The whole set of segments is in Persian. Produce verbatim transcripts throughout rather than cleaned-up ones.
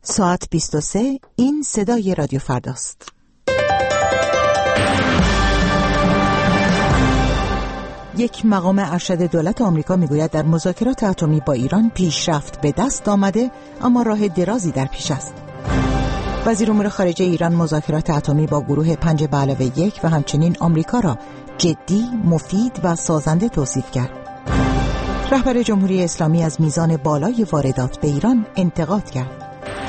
ساعت بیست و سه. این صدای رادیو فرداست. یک مقام ارشد دولت آمریکا میگوید در مذاکرات اتمی با ایران پیشرفت به دست آمده، اما راه درازی در پیش است. وزیر امور خارجه ایران مذاکرات اتمی با گروه پنج به علاوه یک و همچنین آمریکا را جدی، مفید و سازنده توصیف کرد. رهبر جمهوری اسلامی از میزان بالای واردات به ایران انتقاد کرد.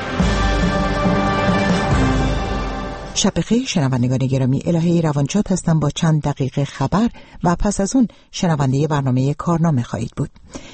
شب بخیر شنوندگان گرامی، الهه روانشاد هستم با چند دقیقه خبر و پس از اون شنونده برنامه کارنامه خواهید بود.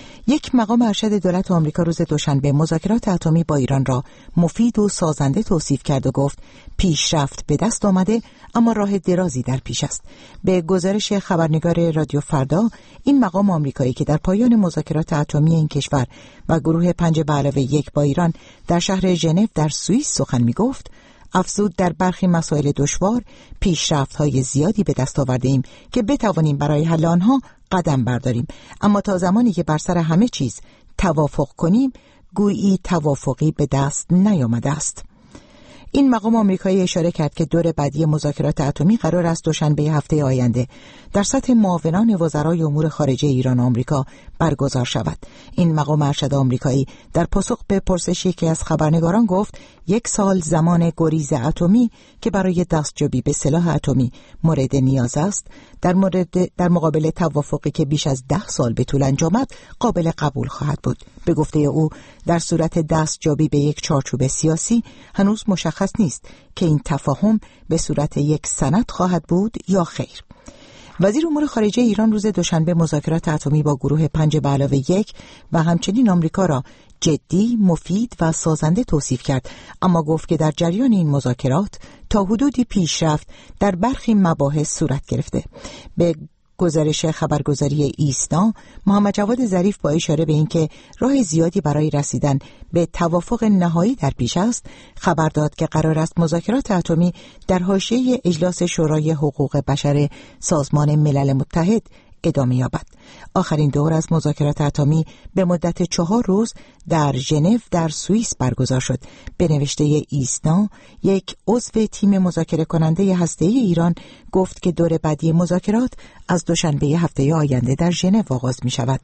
یک مقام ارشد دولت آمریکا روز دوشنبه مذاکرات اتمی با ایران را مفید و سازنده توصیف کرد و گفت پیشرفت به دست آمده، اما راه درازی در پیش است. به گزارش خبرنگار رادیو فردا، این مقام آمریکایی که در پایان مذاکرات اتمی این کشور و گروه پنج به علاوه یک با ایران در شهر ژنو در سوئیس سخن می‌گفت، افزود در برخی مسائل دشوار پیشرفت‌های زیادی به دست آورده‌ایم که بتوانیم برای حل آنها قدم برداریم، اما تا زمانی که بر سر همه چیز توافق کنیم گویی توافقی به دست نیامده است. این مقام آمریکایی اشاره کرد که دور بعدی مذاکرات اتمی قرار است دوشنبه هفته آینده در سطح معاونان وزرای امور خارجه ایران و آمریکا برگزار شود. این مقام ارشد آمریکایی در پاسخ به پرسشی که از خبرنگاران گفت یک سال زمان گریز اتمی که برای دستیابی به سلاح اتمی مورد نیاز است، در مورد در مقابل توافقی که بیش از ده سال به طول انجامد قابل قبول خواهد بود. به گفته او در صورت دستیابی به یک چارچوب سیاسی هنوز مشخص نیست که این تفاهم به صورت یک سند خواهد بود یا خیر. وزیر امور خارجه ایران روز دوشنبه مذاکرات اتمی با گروه پنج به علاوه یک و همچنین آمریکا را جدی، مفید و سازنده توصیف کرد، اما گفت که در جریان این مذاکرات تا حدودی پیشرفت در برخی مباحث صورت گرفته. به گزارش خبرگزاری ایسنا، محمد جواد ظریف با اشاره به اینکه راه زیادی برای رسیدن به توافق نهایی در پیش است، خبر داد که قرار است مذاکرات اتمی در حاشیه اجلاس شورای حقوق بشر سازمان ملل متحد ادامه یابد. آخرین دور از مذاکرات اتمی به مدت چهار روز در ژنو در سوئیس برگزار شد. به نوشته ایسنا، یک عضو تیم مذاکره کننده هسته‌ای ایران گفت که دور بعدی مذاکرات از دوشنبه هفته آینده در ژنو آغاز می شود.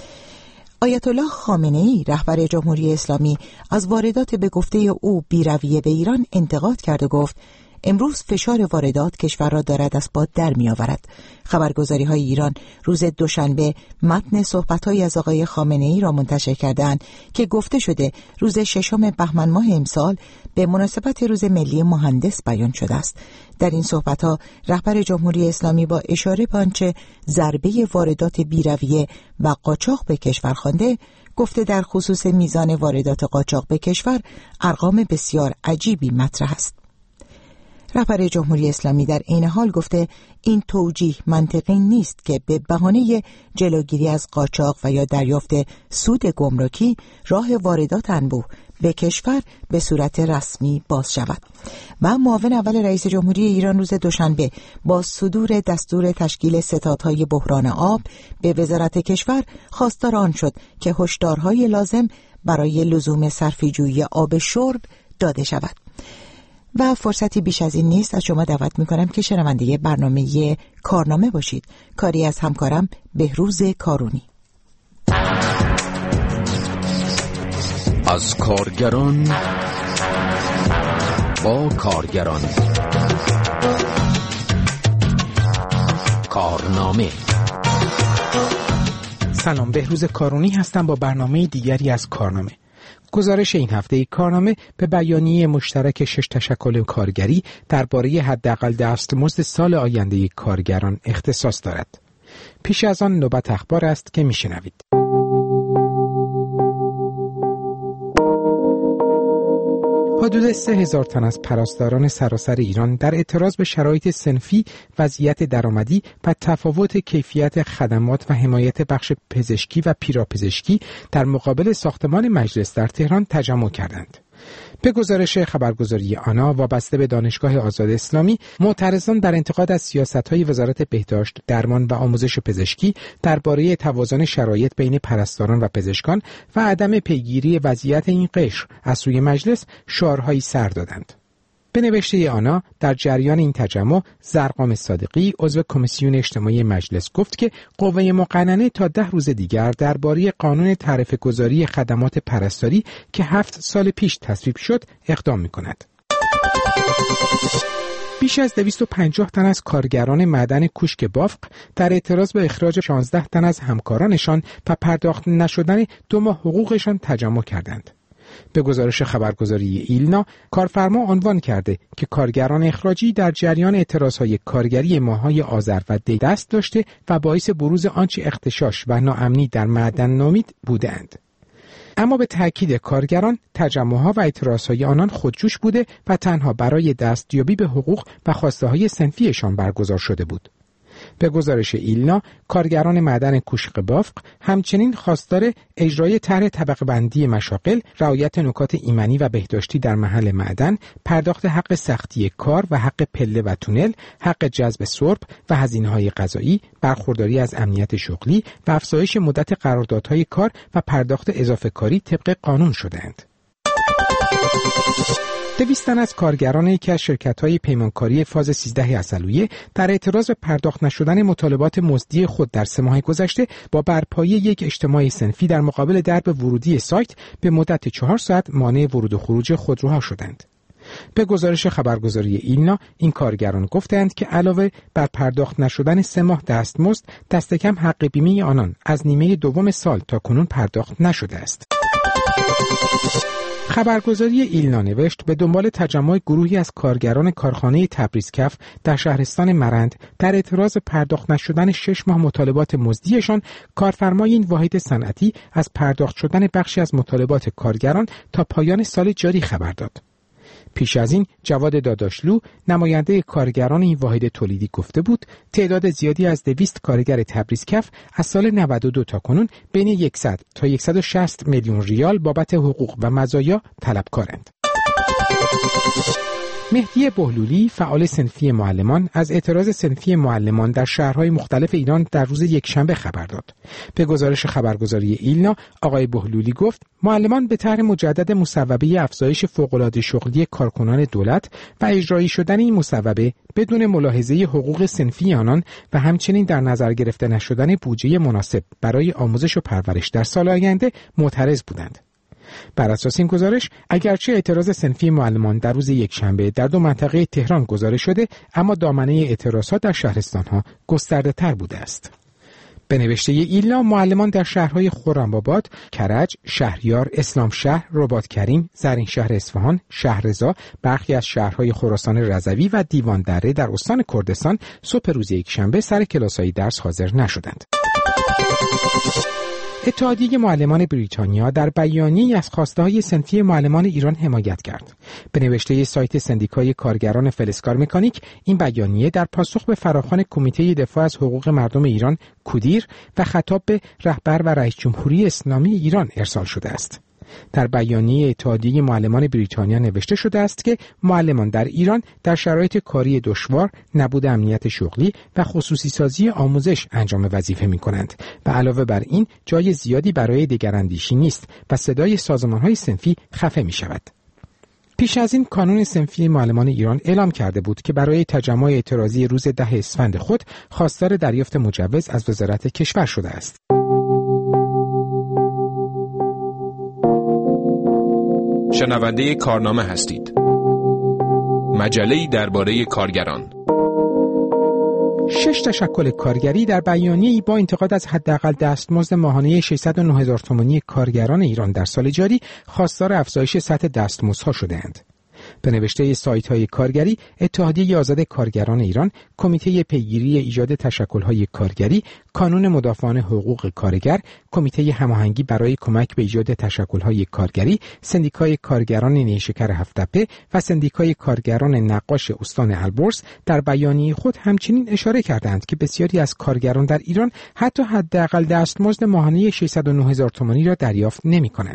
آیت الله خامنه‌ای رهبر جمهوری اسلامی از واردات به گفته او بی‌رویه به ایران انتقاد کرد و گفت امروز فشار واردات کشور را دارد از پا در می آورد. خبرگزاری های ایران روز دوشنبه متن صحبت‌هایی از آقای خامنه‌ای را منتشر کردند که گفته شده روز ششم بهمن ماه امسال به مناسبت روز ملی مهندس بیان شده است. در این صحبت‌ها رهبر جمهوری اسلامی با اشاره به آنچه ضربه واردات بی‌رویه و قاچاق به کشور خوانده، گفته در خصوص میزان واردات قاچاق به کشور ارقام بسیار عجیبی مطرح است. رهبر جمهوری اسلامی در عین حال گفته این توجیه منطقی نیست که به بهانه جلوگیری از قاچاق و یا دریافت سود گمرکی راه واردات انبوه به کشور به صورت رسمی باز شود. و معاون اول رئیس جمهوری ایران روز دوشنبه با صدور دستور تشکیل ستادهای بحران آب به وزارت کشور خواستار آن شد که هشدارهای لازم برای لزوم صرفه‌جویی آب شرب داده شود. و فرصتی بیش از این نیست. از شما دعوت میکنم که شنونده برنامه کارنامه باشید. کاری از همکارم بهروز کارونی. از کارگران با کارگران، کارنامه. سلام، بهروز کارونی هستم با برنامه دیگری از کارنامه. گزارش این هفته کارنامه به بیانیه مشترک شش تشکل کارگری درباره حداقل دستمزد سال آینده کارگران اختصاص دارد. پیش از آن نوبت اخبار است که میشنوید. حدود سه هزار تن از پرستاران سراسر ایران در اعتراض به شرایط صنفی، وضعیت درآمدی و تفاوت کیفیت خدمات و حمایت بخش پزشکی و پیراپزشکی در مقابل ساختمان مجلس در تهران تجمع کردند. به گزارش خبرگزاری آنا وابسته به دانشگاه آزاد اسلامی، معترضان در انتقاد از سیاست‌های وزارت بهداشت، درمان و آموزش پزشکی درباره توازن شرایط بین پرستاران و پزشکان و عدم پیگیری وضعیت این قشر از سوی مجلس شعارهایی سر دادند. به نوشته آنا، در جریان این تجمع زرقام صادقی عضو کمیسیون اجتماعی مجلس گفت که قوه مقننه تا ده روز دیگر درباره قانون تعرفه گذاری خدمات پرستاری که هفت سال پیش تصویب شد اقدام می‌کند. بیش از دویست و پنجاه تن از کارگران معدن کوشک بافق در اعتراض به اخراج شانزده تن از همکارانشان و پرداخت نشدن دو ماه حقوقشان تجمع کردند. به گزارش خبرگزاری ایلنا، کارفرما عنوان کرده که کارگران اخراجی در جریان اعتراضهای کارگری ماه‌های آذر و دی دست داشته و باعث بروز آنچه اغتشاش و ناامنی در معدن نامید بودند. اما به تأکید کارگران، تجمعها و اعتراضهای آنان خودجوش بوده و تنها برای دستیابی به حقوق و خواسته‌های صنفیشان برگزار شده بود. به گزارش ایلنا، کارگران معدن کوشک بافق همچنین خواستار اجرای طرح طبقه بندی مشاغل، رعایت نکات ایمنی و بهداشتی در محل معدن، پرداخت حق سختی کار و حق پله و تونل، حق جذب سرب و هزینه‌های غذایی، برخورداری از امنیت شغلی و افزایش مدت قراردادهای کار و پرداخت اضافه کاری طبق قانون شدند. دویست تن از کارگران یکی از شرکت‌های پیمانکاری فاز سیزده عسلویه در اعتراض به پرداخت نشدن مطالبات مزدی خود در سه ماه گذشته با برپایی یک اجتماع صنفی در مقابل درب ورودی سایت به مدت چهار ساعت مانع ورود و خروج خودروها شدند. به گزارش خبرگزاری ایلنا، این کارگران گفتند که علاوه بر پرداخت نشدن سه ماه دستمزد، دست کم حق بیمه آنان از نیمه دوم سال تا کنون پرداخت نشده است. خبرگزاری ایلنا نوشت به دنبال تجمع گروهی از کارگران کارخانه تبریزکف در شهرستان مرند در اعتراض پرداخت نشدن شش ماه مطالبات مزدیشان، کارفرمای این واحد صنعتی از پرداخت شدن بخشی از مطالبات کارگران تا پایان سال جاری خبر داد. پیش از این جواد داداشلو، نماینده کارگران این واحد تولیدی، گفته بود تعداد زیادی از دویست کارگر تبریزکف از سال نود و دو تا کنون بین صد تا صد و شصت میلیون ریال بابت حقوق و مزایا طلبکارند. مهدی بهلولی، فعال صنفی معلمان، از اعتراض صنفی معلمان در شهرهای مختلف ایران در روز یکشنبه خبر داد. به گزارش خبرگزاری ایلنا، آقای بهلولی گفت معلمان به طرح مجدد مصوبه افزایش فوق‌العاده شغلی کارکنان دولت و اجرایی شدن این مصوبه بدون ملاحظه حقوق صنفی آنان و همچنین در نظر گرفته نشدن بودجه مناسب برای آموزش و پرورش در سال آینده معترض بودند. بر اساس این گزارش، اگرچه اعتراض صنفی معلمان در روز یکشنبه در دو منطقه تهران گزارش شده، اما دامنه اعتراضات در شهرستان‌ها گسترده‌تر بوده است. به نوشته ایلنا، معلمان در شهرهای خرم‌آباد، کرج، شهریار، اسلام شهر، رباط کریم، زرین شهر اصفهان، شهرضا، برخی از شهرهای خراسان رضوی و دیوان دره در استان کردستان صبح روز یکشنبه سر کلاس‌های درس حاضر نشدند. اتحادیه معلمان بریتانیا در بیانیه‌ای از خواسته‌های صنفی معلمان ایران حمایت کرد. به نوشته سایت سندیکای کارگران فلزکار مکانیک، این بیانیه در پاسخ به فراخوان کمیته دفاع از حقوق مردم ایران کودیر و خطاب به رهبر و رئیس جمهوری اسلامی ایران ارسال شده است. در بیانیه اتحادیه معلمان بریتانیا نوشته شده است که معلمان در ایران در شرایط کاری دشوار، نبود امنیت شغلی و خصوصی سازی آموزش انجام وظیفه می کنند و علاوه بر این جای زیادی برای دگراندیشی نیست و صدای سازمان‌های صنفی خفه می شود. پیش از این کانون صنفی معلمان ایران اعلام کرده بود که برای تجمع اعتراضی روز ده اسفند خود خواستار دریافت مجوز از وزارت کشور شده است. شنونده کارنامه هستید. مجله‌ای درباره کارگران. شش تشکل کارگری در بیانیه‌ای با انتقاد از حداقل دستمزد ماهانه ششصد و نه هزار تومانی کارگران ایران در سال جاری خواستار افزایش سطح دستمزدها شده‌اند. به نوشته سایت‌های کارگری، اتحادیه آزاد کارگران ایران، کمیته پیگیری ایجاد تشکل‌های کارگری، کانون مدافعان حقوق کارگر، کمیته هماهنگی برای کمک به ایجاد تشکل‌های کارگری، سندیکای کارگران نیشکر هفت‌تپه و سندیکای کارگران نقاش استان البرز در بیانیه خود همچنین اشاره کردند که بسیاری از کارگران در ایران حتی حداقل دستمزد ماهانه ششصد و نه هزار تومانی را دریافت نمی‌کنند.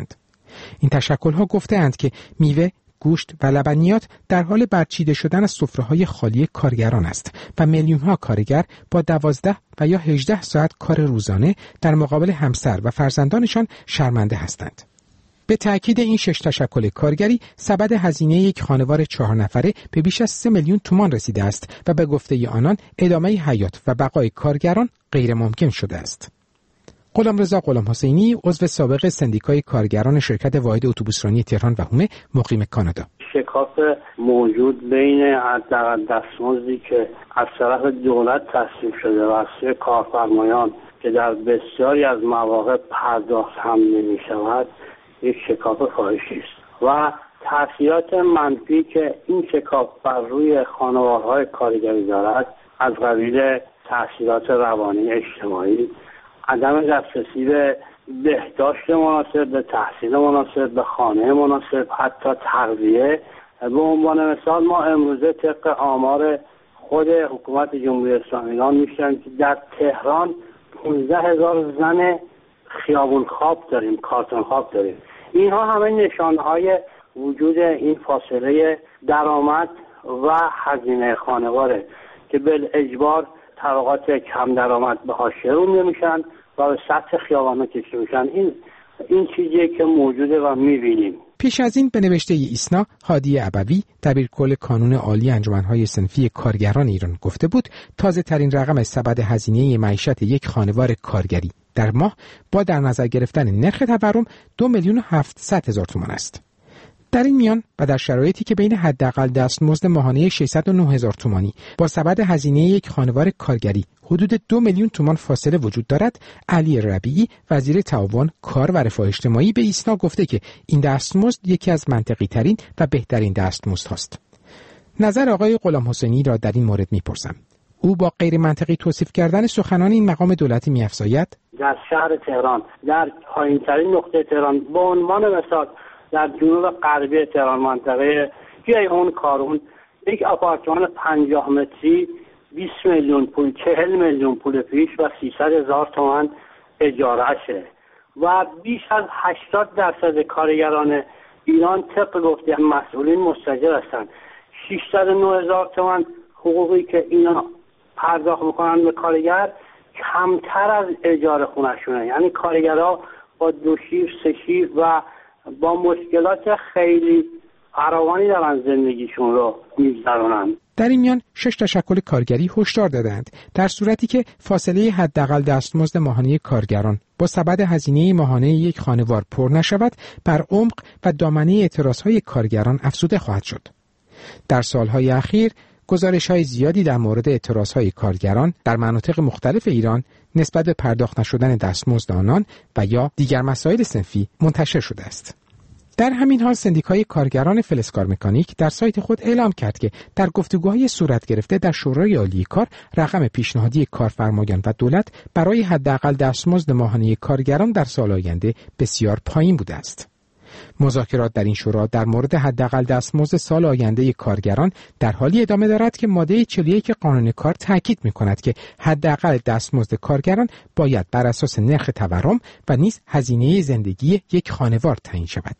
این تشکل‌ها گفته‌اند که میوه، گوشت و لبنیات در حال برچیده شدن از سفره‌های خالی کارگران است و میلیون‌ها کارگر با دوازده و یا هجده ساعت کار روزانه در مقابل همسر و فرزندانشان شرمنده هستند. به تأکید این شش تشکل کارگری سبد هزینه یک خانوار چهار نفره به بیش از سه میلیون تومان رسیده است و به گفته آنان ادامه حیات و بقای کارگران غیر ممکن شده است. غلامرضا غلامحسینی عضو سابق سندیکای کارگران شرکت واحد اتوبوسرانی تهران و هومه مقیم کانادا: شکاف موجود بین حداقل دستمزدی که از طرف دولت تصویب شده و از سوی کارفرمایان که در بسیاری از مواقع پرداخت هم نمی شود یک شکاف فاحشی است و تأثیرات منفی که این شکاف بر روی خانوارهای کارگری دارد از قبیل تأثیرات روانی اجتماعی، عدم دسترسی به بهداشت مناسب، به تحصیل مناسب، به خانه مناسب، حتی تغذیه. به عنوان مثال ما امروزه طبق آمار خود حکومت جمهوری اسلامی ایران می‌شنویم که در تهران پانزده هزار زن خیابون خواب داریم، کارتون خواب داریم. اینها همه نشانهای وجود این فاصله درآمد و هزینه خانواره که بالاجبار طبقات کم درآمد به حاشیه رو نمیشن و به سطح خیابانا کشیده میشن. این این چیزیه که موجوده و میبینیم. پیش از این به نوشته ایسنا، هادی ابوی دبیرکل کانون عالی انجمنهای صنفی کارگران ایران گفته بود تازه ترین رقم سبد هزینه معیشت یک خانوار کارگری در ماه با در نظر گرفتن نرخ تورم دو میلیون و هفتصد هزار تومان است. در این میان و در شرایطی که بین حداقل دستمزد ماهانه ششصد و نه هزار تومانی با سبد هزینه یک خانوار کارگری حدود دو میلیون تومان فاصله وجود دارد، علی ربیعی وزیر تعاون، کار و رفاه اجتماعی به ایسنا گفته که این دستمزد یکی از منطقی ترین و بهترین دستمزدهاست. نظر آقای غلامحسینی را در این مورد میپرسم. او با غیر منطقی توصیف کردن سخنان این مقام دولتی می‌افزاید: در شهر تهران، در پایین‌ترین نقطه تهران، به عنوان مثال در جنوب غربی تهران منطقه گیهون کارون، یک آپارتمان پنجاه متری بیست میلیون پول، چهل میلیون پول پیش و سیصد هزار تومان اجارهشه و بیش از هشتاد درصد کارگران ایران طبق گفته مسئولین مستاجر هستند. ششصد و نه هزار تومان حقوقی که اینا پرداخت میکنن به کارگر کمتر از اجاره خونه‌شونه. یعنی کارگرها با دو شیف، سه شیف و با مشکلات خیلی فراوانی دارن زندگیشون رو می‌گذرونن. در این میان شش تشکل کارگری هشدار دادند در صورتی که فاصله حداقل دستمزد ماهانه کارگران با سبد هزینه ماهانه یک خانوار پر نشود، بر عمق و دامنه اعتراضهای کارگران افزوده خواهد شد. در سالهای اخیر گزارش‌های زیادی در مورد اعتراضهای کارگران در مناطق مختلف ایران نسبت به پرداخت نشدن دستمزد آنان و یا دیگر مسائل صنفی منتشر شده است. در همین حال سندیکای کارگران فلزکار مکانیک در سایت خود اعلام کرد که در گفتگوهای صورت گرفته در شورای عالی کار رقم پیشنهادی کارفرمایان و دولت برای حداقل دستمزد ماهانه کارگران در سال آینده بسیار پایین بوده است. مذاکرات در این شورا در مورد حداقل دستمزد سال آینده کارگران در حالی ادامه دارد که ماده چهل و یک قانون کار تاکید می‌کند که حداقل دستمزد کارگران باید بر اساس نرخ تورم و نیز هزینه زندگی یک خانوار تعیین شود.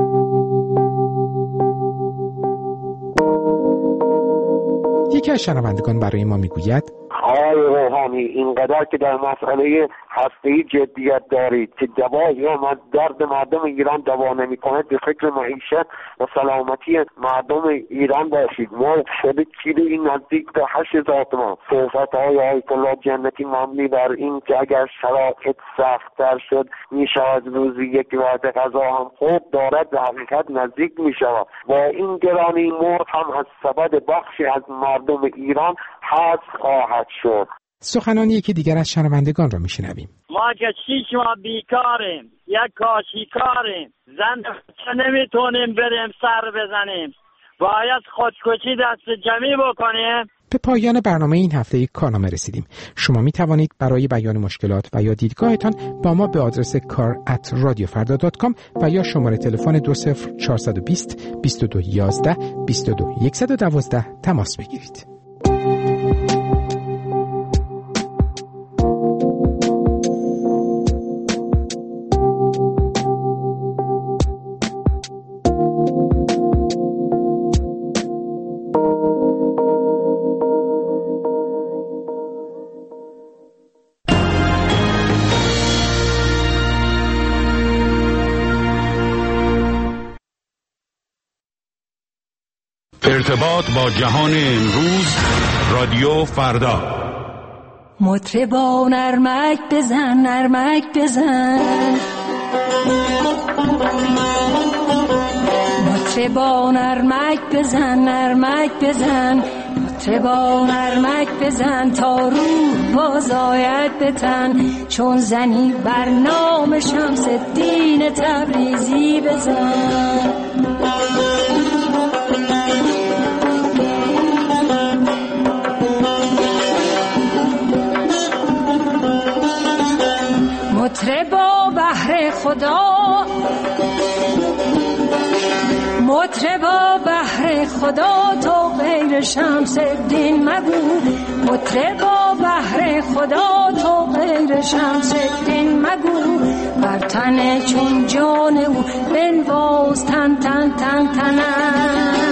یکی از شنوندگان برای ما میگوید: آقای روحانی، اینقدر که در مسئله هسته‌ای جدیت دارید که دوا یا درد مردم ایران دوا نمی‌کنه، به فکر معیشت و سلامتی مردم ایران باشید. ما شده کیلو این نزدیک به هشت هزار تومان. صحبت‌های آیت الله جنتی مبنی بر این که اگر شرایط سخت‌تر شد می‌شود روزی یک وعده غذا هم خود دارد به حقیقت نزدیک می‌شود. با این گرانی مرد هم از سبد بخشی از مردم ایران حذف خواهد شد. سخنانی که دیگر از شنوندگان را میشنویم. ما که شیش ماه بیکاریم، یک کاشیکاریم، زن چه نمیتونیم بریم سر بزنیم، باید خودکشی دست جمعی بکنیم. به پایان برنامه این هفته یک کارنامه رسیدیم. شما می توانید برای بیان مشکلات و یا دیدگاهتان با ما به آدرس کار ات رادیو فردا دات کام و یا شماره تلفن دو صفر چهار دو صفر بیست و دو یازده بیست و دو صد و دوازده تماس بگیرید. ارتباط با جهان امروز، رادیو فردا. مطربا نرمک بزن، نرمک بزن، مطربا نرمک بزن، نرمک بزن، مطربا نرمک بزن تا روح باز آید به تن، چون زنی بر نام شمس الدین تبریزی بزن. مطربا بهر خدا، مطربا بهر خدا تو غیر شمس الدین مگو، مطربا بهر خدا تو غیر شمس الدین مگو، بر تن چون جان او بنواز تن تن تن تنم،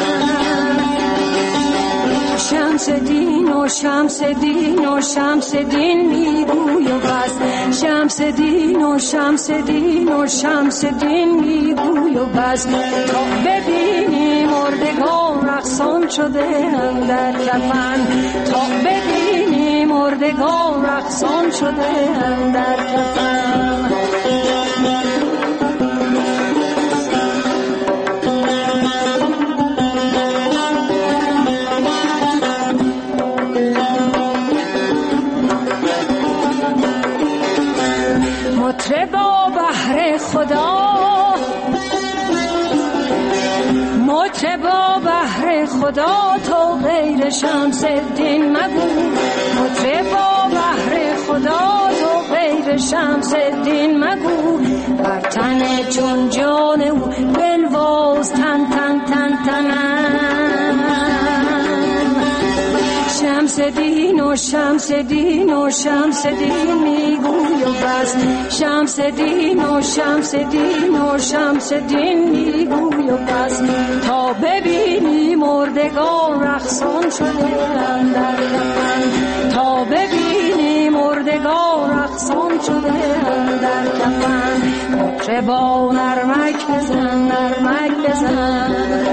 شمس دین و شمس دین و شمس دین میگوی و بس، شمس دین و شمس دین و شمس دین میگوی و بس، تا ببینی مردگان رقصان شده اندر کفن، تا ببینی مردگان رقصان شده اندر کفن. مطربا بهر خدا، مطربا بهر خدا تو غیر شمس الدین مگو، مطربا بهر خدا تو غیر شمس الدین مگو، بر تن چون جان او بنواز تن تن تن تنم، شمس دین و شمس دین و شمس دین میگوی و بس، شمس دین و شمس دین و شمس دین میگوی و بس، تا ببینی مردگان رقصان شده اندر کفن، تا ببینی مردگان رقصان شده اندر کفن. مطربا نرمک بزن، نرمک بزن،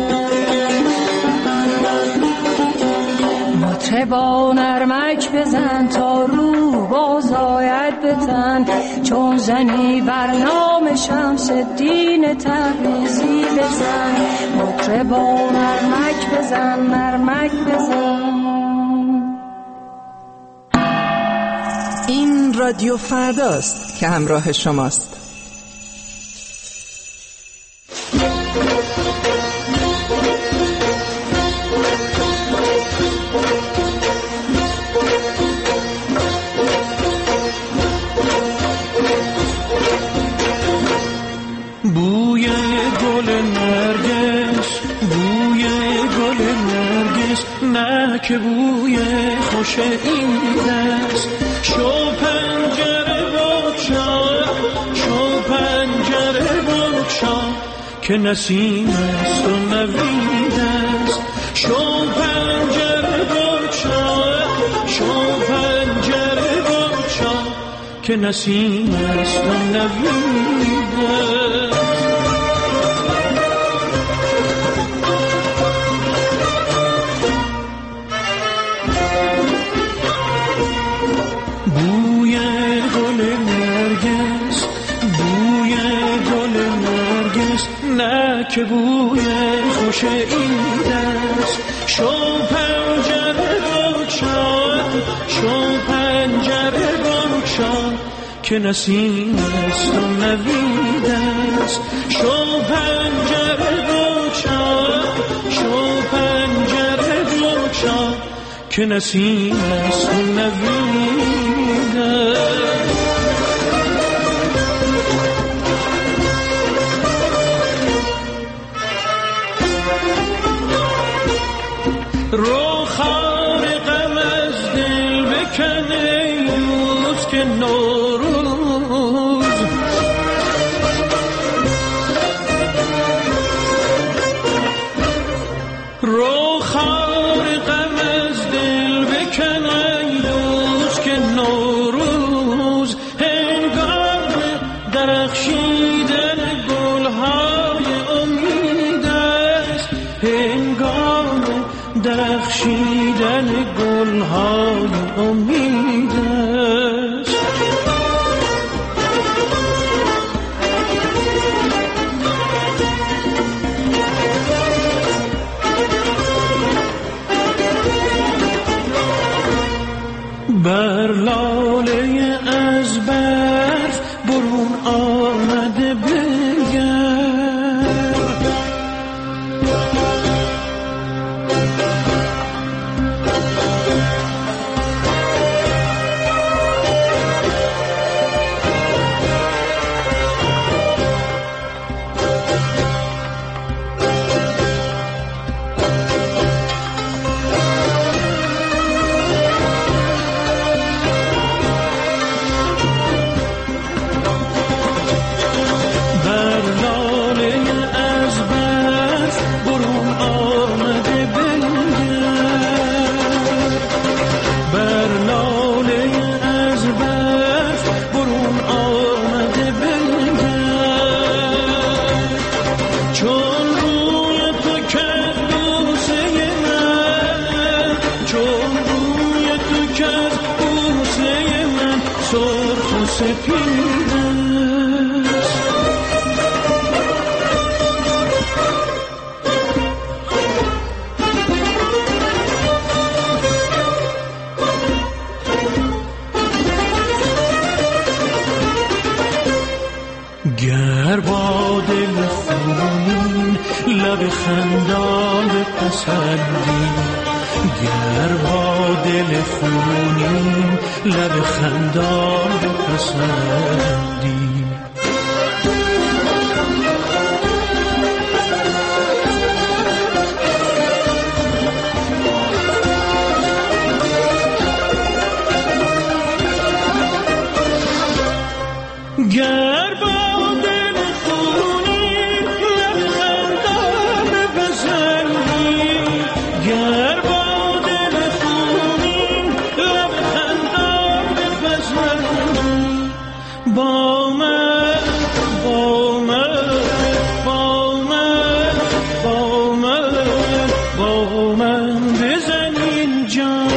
مطربا نرمک بزن تا روح باز آید به تن، چون زنی بر نام شمس الدین تبریزی بزن، مطربا نرمک بزن، نرمک بزن. این رادیو فرداست که همراه شماست. بوی گل نرگس، بوی گل نرگس، نه که بوی خوش این است، شو پنجره بگشا، شو پنجره بگشا که نسیم است و نوید است، شو پنجره بگشا، شو پنجره بگشا که نسیم است و نوید است. بوی گل نرگس، بوی گل نرگس، نه که بوی خوش این است، شو پنجره بگشا، شو پنجره بگشا که نسیم است و نوید است، شو پنجره بگشا، شو پنجره بگشا که نسیم است و نوید است. رو خار غم از دل بکنه یوز که نوروز، رو خار غم از دل بکنه یوز که نوروز، هنگام درخشیدن گلهای امید است، هنگام درخشیدن گلهای امید است. بر لاله از برف برون آمده بنگر، گر با دل خونین لب خندان بپسندی، گر با دل خونین لب خندان بپسندی، گر با دل خونین لب خندان بپسندی، گر با دل خونین لب خندان بپسندی، با من با من با من با من با من بزنین جان،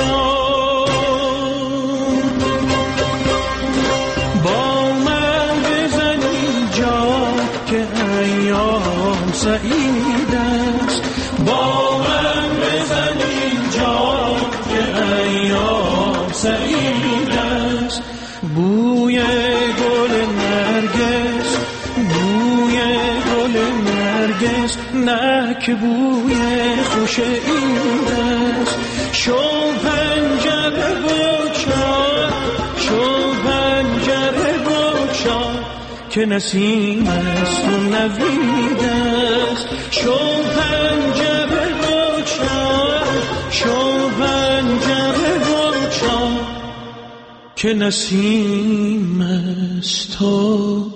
سعید است با من بزن اینجا که ایام سعید است. بوی گل نرگس بوی گل نرگس نه که بوی خوش این است. شو پنجره بگشا شو پنجره بگشا که نسیم است و نوید است. شو پنجره بگشا شو پنجره بگشا که نسیم است و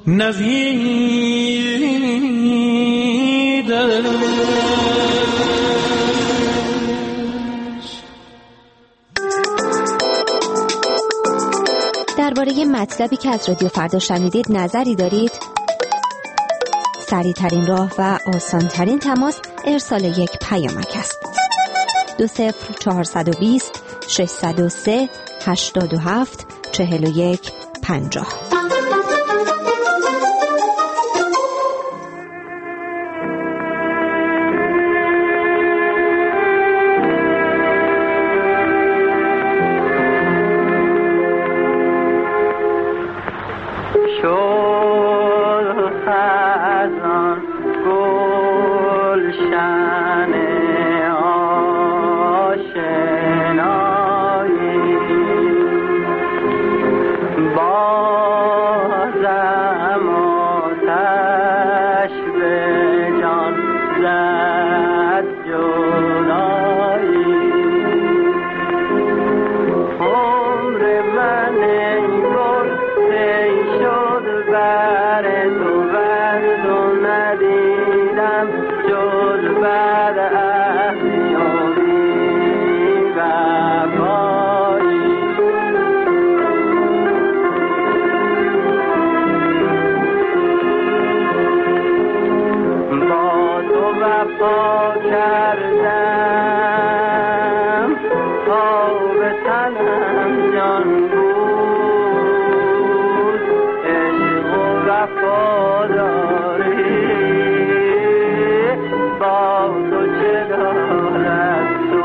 نوید است. درباره مطلبی که از رادیو فردا شنیدید نظری دارید؟ سریع ترین راه و آسان ترین تماس ارسال یک پیامک است. دو صفر چهارصد و بیست ششصد و سه هشتاد و هفت چهل و یک پنجاه. با تو وفا کردم تا به تنم جان بود عشق و وفاداری با تو چه دارد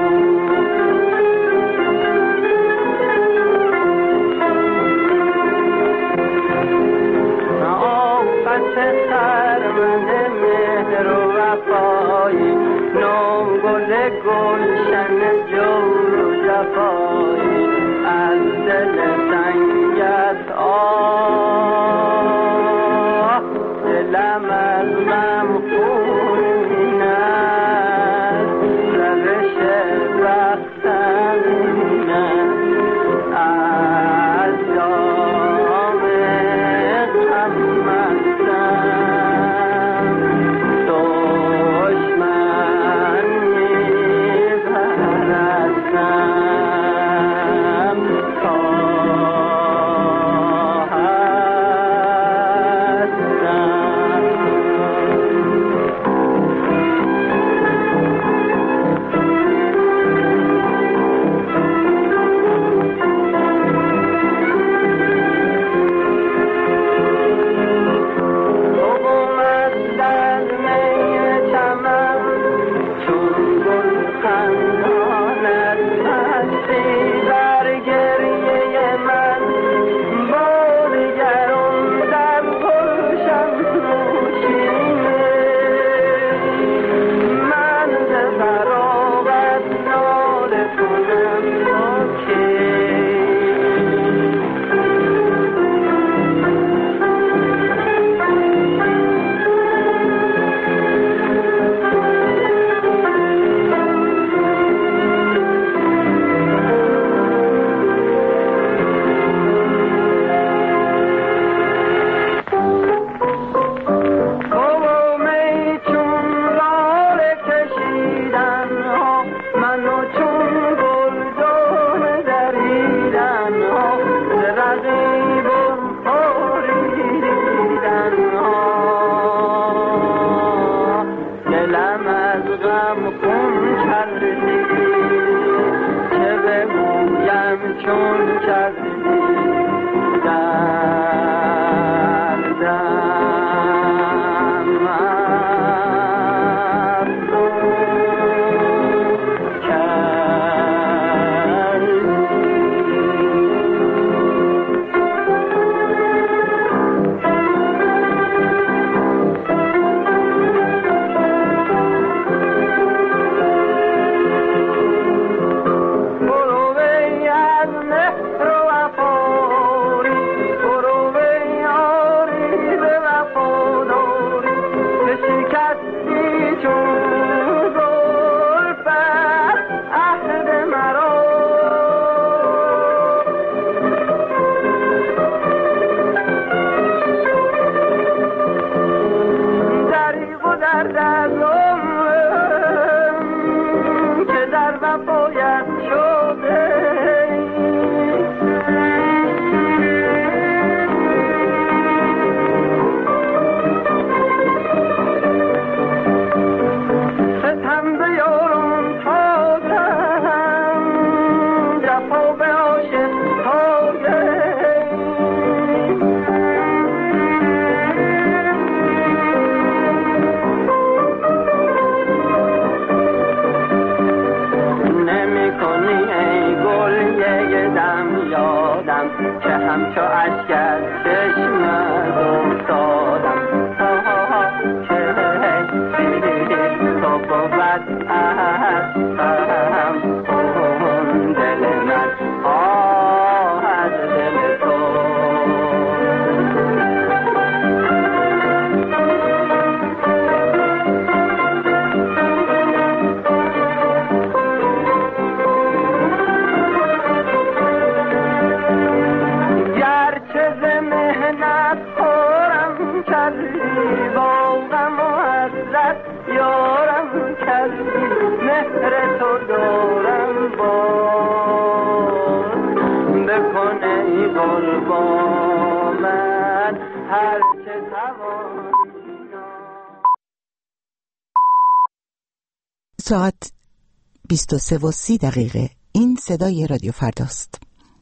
گلشن جور و جفایی از دل سنگت آه دلم از غم خون است روش بختم این است از جام غم مستم دشمن ساعت بیست و سه و سی دقیقه. این صدای رادیو فرداست.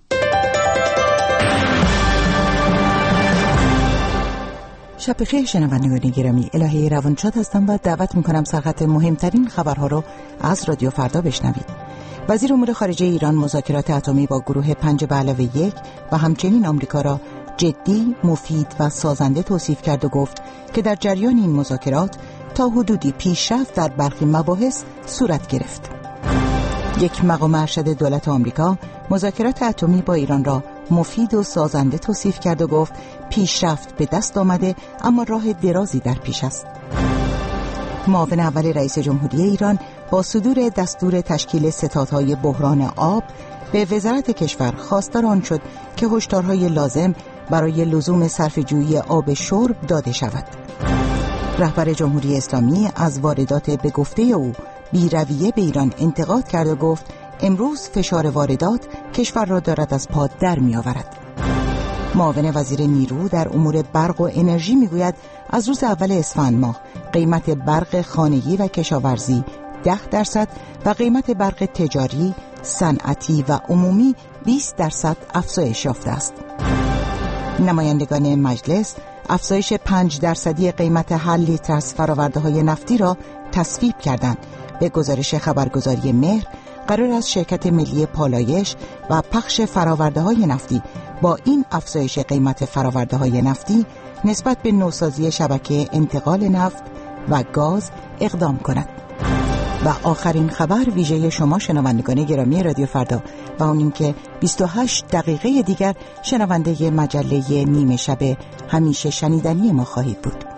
شب بخیر شنوندگان گرامی، الهه روانشاد هستم و دعوت میکنم سرخط مهمترین خبرها رو از رادیو فردا بشنوید. وزیر امور خارجه ایران مذاکرات اتمی با گروه پنج به علاوه یک و همچنین آمریکا را جدی، مفید و سازنده توصیف کرد و گفت که در جریان این مذاکرات تا حدودی پیشرفت در برخی مباحث صورت گرفت. یک مقام ارشد دولت آمریکا مذاکرات اتمی با ایران را مفید و سازنده توصیف کرد و گفت پیشرفت به دست آمده اما راه درازی در پیش است. معاون اول رئیس جمهوری ایران با صدور دستور تشکیل ستادهای بحران آب به وزارت کشور خواستار آن شد که هشدارهای لازم برای لزوم صرفه‌جویی آب شرب داده شود. رهبر جمهوری اسلامی از واردات به گفته او بی‌رویه به ایران انتقاد کرد و گفت امروز فشار واردات کشور را دارد از پا در می آورد. معاون وزیر نیرو در امور برق و انرژی می گوید از روز اول اسفند ماه قیمت برق خانگی و کشاورزی ده درصد و قیمت برق تجاری، صنعتی و عمومی بیست درصد افزایش یافته است. نمایندگان مجلس افزایش پنج درصدی قیمت هر لیتر از فرآورده‌های نفتی را تصویب کردند. به گزارش خبرگزاری مهر قرار است شرکت ملی پالایش و پخش فرآورده‌های نفتی با این افزایش قیمت فرآورده‌های نفتی نسبت به نوسازی شبکه انتقال نفت و گاز اقدام کند. و آخرین خبر ویژه شما شنوندگان گرامی رادیو فردا و اون این که بیست و هشت دقیقه دیگر شنونده مجله نیمه شب همیشه شنیدنی ما خواهید بود.